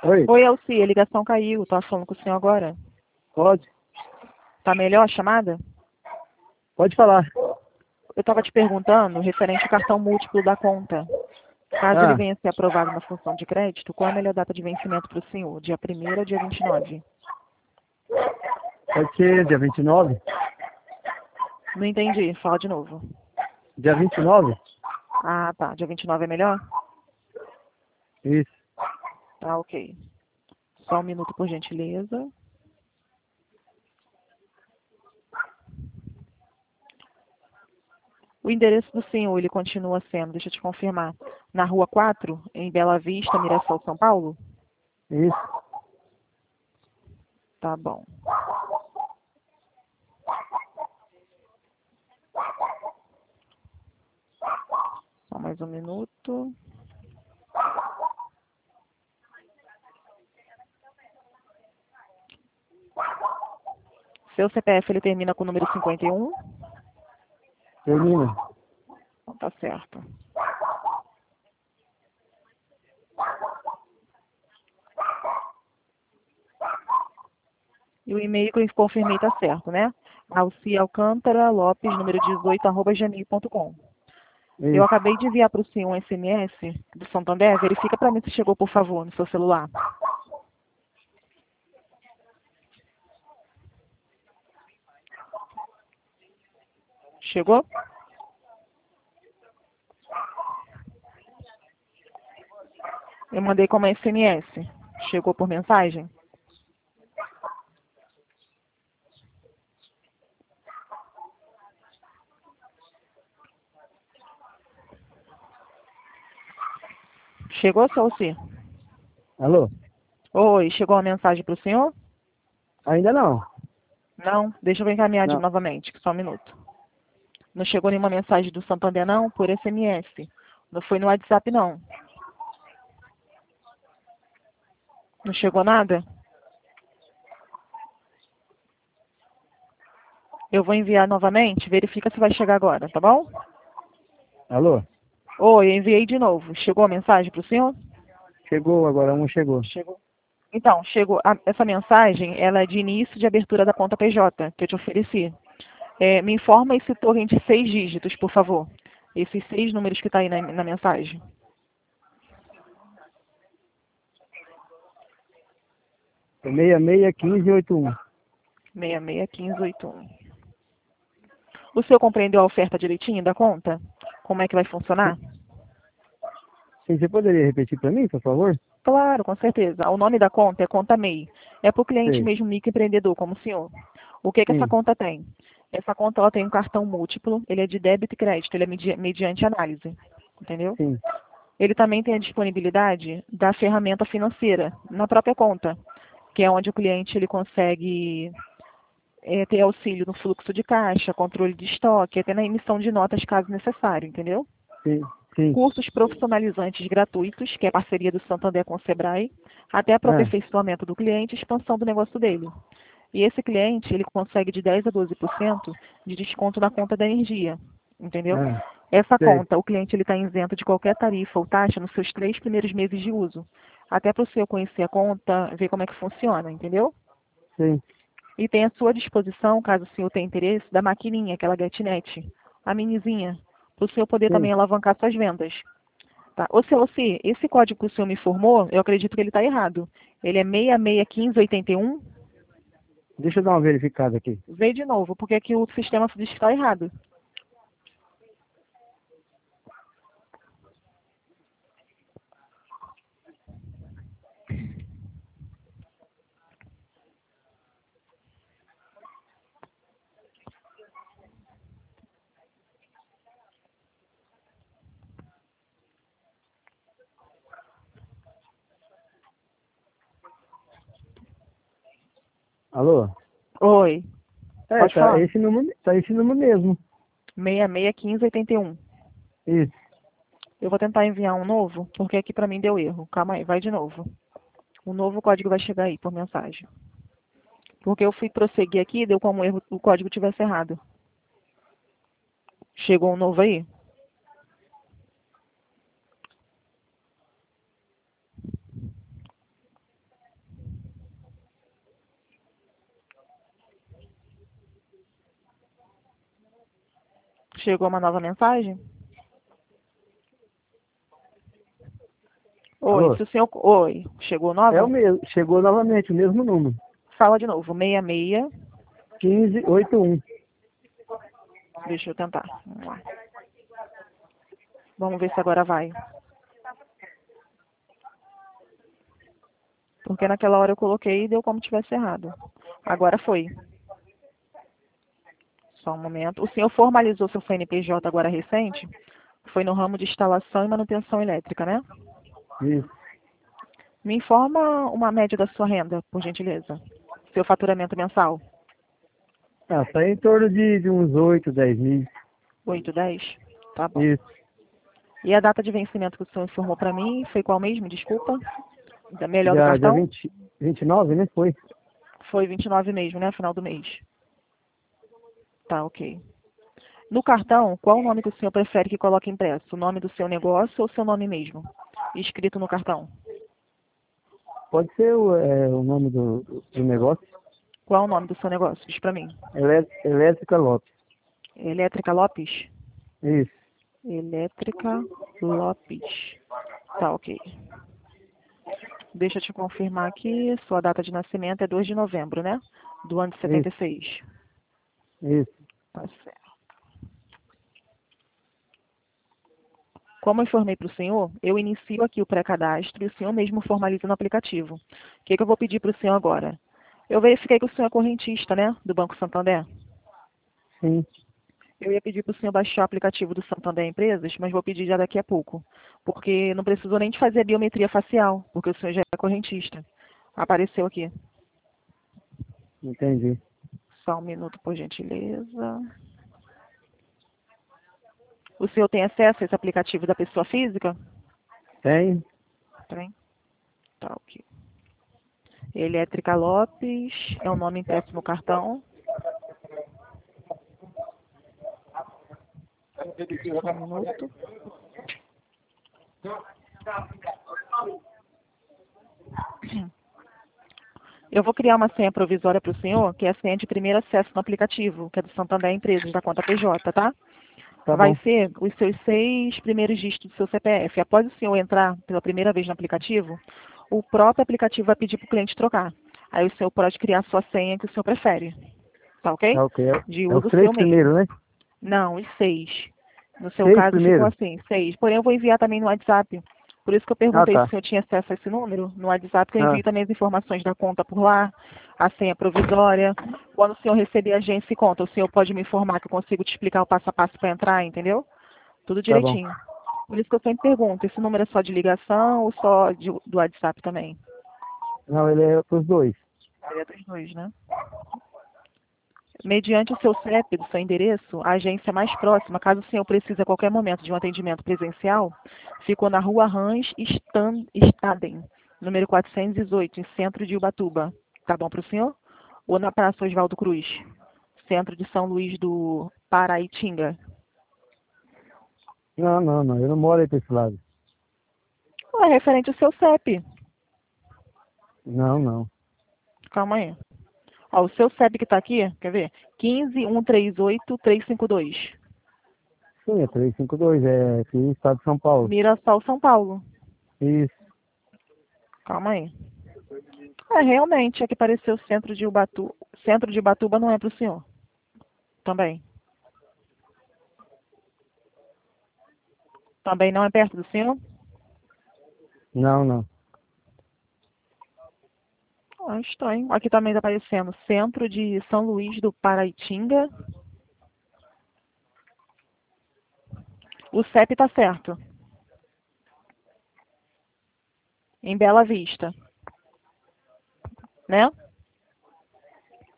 Oi, Oi, Elci, a ligação caiu. Tô falando com o senhor agora. pode? Tá melhor a chamada? Pode falar. Eu estava te perguntando referente ao cartão múltiplo da conta. Caso ele Ah, venha a ser aprovado na função de crédito, qual é a melhor data de vencimento para o senhor? Dia 1º ou dia 29? pode ser dia 29? Não entendi. Fala de novo. Dia 29? Ah, tá. Dia 29 é melhor? Isso. Tá, ok. Só um minuto, por gentileza. O endereço do senhor, ele continua sendo, deixa eu te confirmar, na Rua 4, em Bela Vista, Mirassol, São Paulo? Isso. Tá bom. Só mais um minuto. Seu CPF, ele termina com o número 51? Termina. Então tá certo. E o e-mail que eu confirmei tá certo, né? Alci Alcântara Lopes, número 18, @gmail.com. Eu Isso. acabei de enviar para o senhor um SMS do Santander. Verifica para mim se chegou, por favor, no seu celular. Chegou? Eu mandei como SMS. Chegou por mensagem? Chegou, seu Alci? Alô? Oi, chegou a mensagem para o senhor? Ainda não. Não? Deixa eu encaminhar Não. novamente, só um minuto. Não chegou nenhuma mensagem do Santander, não? Por SMS. Não foi no WhatsApp, não. Não chegou nada? Eu vou enviar novamente. Verifica se vai chegar agora, tá bom? Alô? Oi, eu enviei de novo. Chegou a mensagem para o senhor? Chegou agora, um chegou. Chegou. Então, chegou. Essa mensagem, ela é de início de abertura da conta PJ, que eu te ofereci. Me informa esse token de 6 dígitos, por favor. Esses 6 números que está aí na mensagem. É 661581. 661581. O senhor compreendeu a oferta direitinho da conta? Como é que vai funcionar? Sim, você poderia repetir para mim, por favor? Claro, com certeza. O nome da conta é Conta MEI. É para o cliente Sei. mesmo microempreendedor, como o senhor. O que essa Sim. conta tem? Essa conta ela tem um cartão múltiplo, ele é de débito e crédito, ele é mediante análise. Entendeu? Sim. Ele também tem a disponibilidade da ferramenta financeira na própria conta, que é onde o cliente ele consegue ter auxílio no fluxo de caixa, controle de estoque, até na emissão de notas caso necessário, entendeu? Sim. Sim. Cursos profissionalizantes gratuitos, que é a parceria do Santander com o Sebrae, até Ah, aperfeiçoamento do cliente e expansão do negócio dele. E esse cliente, ele consegue de 10 a 12% de desconto na conta da energia, entendeu? ah, Essa sei. conta, o cliente ele está isento de qualquer tarifa ou taxa nos seus 3 primeiros meses de uso. Até para o senhor conhecer a conta, ver como é que funciona, entendeu? Sim. E tem à sua disposição, caso o senhor tenha interesse, da maquininha, aquela GetNet, a minizinha, para o senhor poder Sim. também alavancar suas vendas. Tá? Ô, seu Alci, esse código que o senhor me informou, eu acredito que ele está errado. Ele é 661581. Deixa eu dar uma verificada aqui. Vê de novo, porque aqui o sistema diz que está errado. Alô? Oi, É, pode falar. tá esse número mesmo. 661581. Isso. Eu vou tentar enviar um novo, porque aqui para mim deu erro. Calma aí, vai de novo. O novo código vai chegar aí por mensagem. Porque eu fui prosseguir aqui e deu como erro o código tivesse errado. Chegou um novo aí? Chegou uma nova mensagem? Oi, Alô? se o senhor... Oi, chegou nova? É o mesmo, chegou novamente, o mesmo número. Fala de novo, 66. 1581. Deixa eu tentar. Vamos lá. Vamos ver se agora vai. Porque naquela hora eu coloquei e deu como tivesse errado. Agora foi. Só um momento. O senhor formalizou seu CNPJ agora recente? Foi no ramo de instalação e manutenção elétrica, né? Isso. Me informa uma média da sua renda, por gentileza. Seu faturamento mensal. Ah, tá em torno de uns 8, 10 mil. 8, 10? Tá bom. Isso. E a data de vencimento que o senhor informou para mim foi qual mesmo? Desculpa. Melhor do Dia cartão? 29, né? Foi. Foi 29 mesmo, né? Final do mês. Tá, ok. No cartão, qual o nome que o senhor prefere que coloque impresso? O nome do seu negócio ou o seu nome mesmo? Escrito no cartão. Pode ser o nome do negócio. Qual o nome do seu negócio? Diz para mim. Elétrica Lopes. Elétrica Lopes? Isso. Elétrica Lopes. Tá, ok. Deixa eu te confirmar aqui. Sua data de nascimento é 2 de novembro, né? Do ano de 76. Isso. Tá certo. Como eu informei para o senhor, eu inicio aqui o pré-cadastro e o senhor mesmo formaliza no aplicativo. O que eu vou pedir para o senhor agora? Eu verifiquei que o senhor é correntista, né? Do Banco Santander. Sim. Eu ia pedir para o senhor baixar o aplicativo do Santander Empresas, mas vou pedir já daqui a pouco. Porque não precisou nem de fazer a biometria facial, porque o senhor já é correntista. Apareceu aqui. Entendi. Só um minuto, por gentileza. O senhor tem acesso a esse aplicativo da pessoa física? Tem? Tem. Tá, ok. Elétrica Lopes, é o nome impresso no cartão. Só um minuto. Eu vou criar uma senha provisória para o senhor, que é a senha de primeiro acesso no aplicativo, que é do Santander Empresas, da conta PJ, tá? Tá Vai bom. ser os seus 6 primeiros dígitos do seu CPF. Após o senhor entrar pela primeira vez no aplicativo, o próprio aplicativo vai pedir para o cliente trocar. Aí o senhor pode criar a sua senha que o senhor prefere. Tá ok? Tá ok. De É os uso três seu mesmo. primeiros, né? Não, os 6. No seu 6 caso ficou primeiros? assim, 6. Porém eu vou enviar também no WhatsApp. Por isso que eu Ah, perguntei se o tá. senhor tinha acesso a esse número. No WhatsApp que eu Ah, envio também as informações da conta por lá, a senha provisória. Quando o senhor receber a agência e conta, o senhor pode me informar que eu consigo te explicar o passo a passo para entrar, entendeu? Tudo tá bom. direitinho. Por isso que eu sempre pergunto, esse número é só de ligação ou só do WhatsApp também? Não, ele é pros dois. Ele é dos dois, né? Mediante o seu CEP, do seu endereço, a agência mais próxima, caso o senhor precise a qualquer momento de um atendimento presencial, ficou na Rua Hans Staden, número 418, em centro de Ubatuba. Tá bom para o senhor? Ou na Praça Oswaldo Cruz, centro de São Luís do Paraitinga? Não, não, não. Eu não moro aí pra esse lado. É referente ao seu CEP. Não, não. Calma aí. Ó, o seu CEP que está aqui, quer ver? 15138352. Sim, é 352. É aqui no estado de São Paulo. Mirassol, São Paulo. Isso. Calma aí. É, realmente, aqui apareceu centro de Ubatuba. Centro de Ubatuba não é para o senhor. Também. Também não é perto do senhor? Não, não. Ah, estranho. Aqui também está aparecendo centro de São Luís do Paraitinga. O CEP está certo. Em Bela Vista. Né?